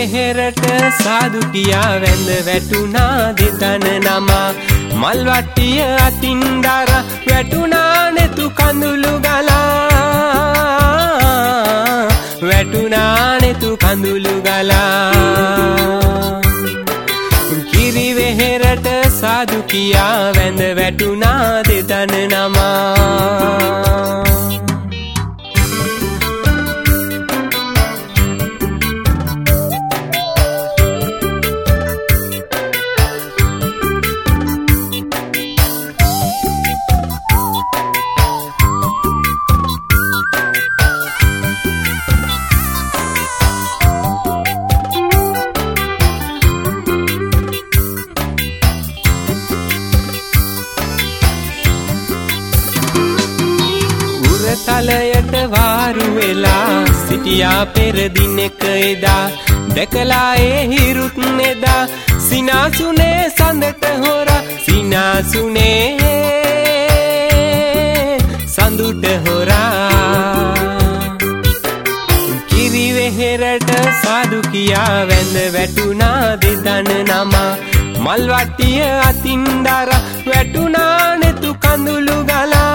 කිරිවෙහෙරට සාදු කියා වැඳ වැටුණා දෙතන නම මල් වට්ටිය අතින් දර වැටුණා නෙතු කඳුළු ගලා වැටුණා නෙතු කඳුළු ගලා කිරිවෙහෙරට සාදු කියා වැඳ වැටුණා දෙතන නම තලයට වාරු වෙලා සිටියා පෙර දිනෙක එදා දැකලා ඒ හිරුත් නෙදා සිනාසුනේ සඳට හොරා සිනාසුනේ සඳුට හොරා කිරිවෙහෙරට සාදු කියා වැඳ වැටුණා දෙතන නම මල් වට්ටිය අතින් දර වැටුණා නෙතු කඳුළු ගලා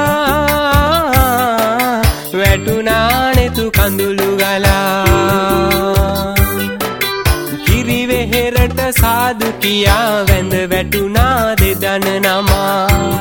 වැටුණා නෙතු කඳුළු ගලා කිරිවෙහෙරට සාදු කියා වැඳ වැටුණා දෙදන නමා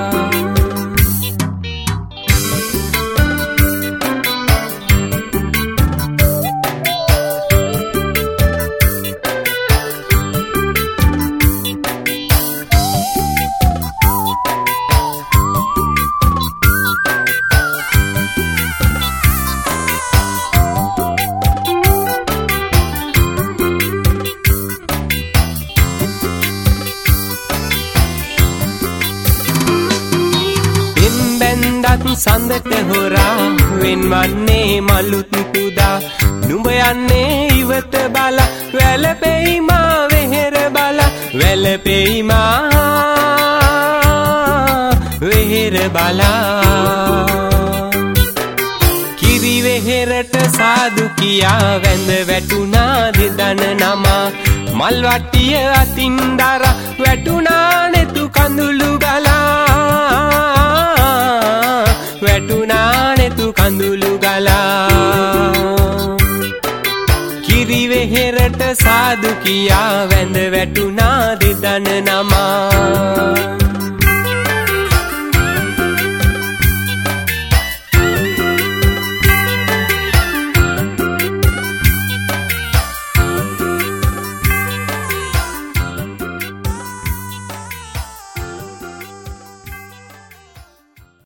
සඳට හොරා වෙන්වන්නේ මලුත් පුදා නුඹ යන්නේ ඉවත බල වැළපෙයිමා වෙහෙර බල වැළපෙයිමා වෙහෙර බලා කිරිවෙහෙරට සාදු කියා වැඳ වැටුණා දෙදන නම මල් වට්ටිය අතින් දර වැටුණා නෙතු කඳුළු ගලා වැටුණා නෙතු කඳුළු ගලා කිරිවෙහෙරට සාදු කියා වැඳ වැටුණා දෙදන නමා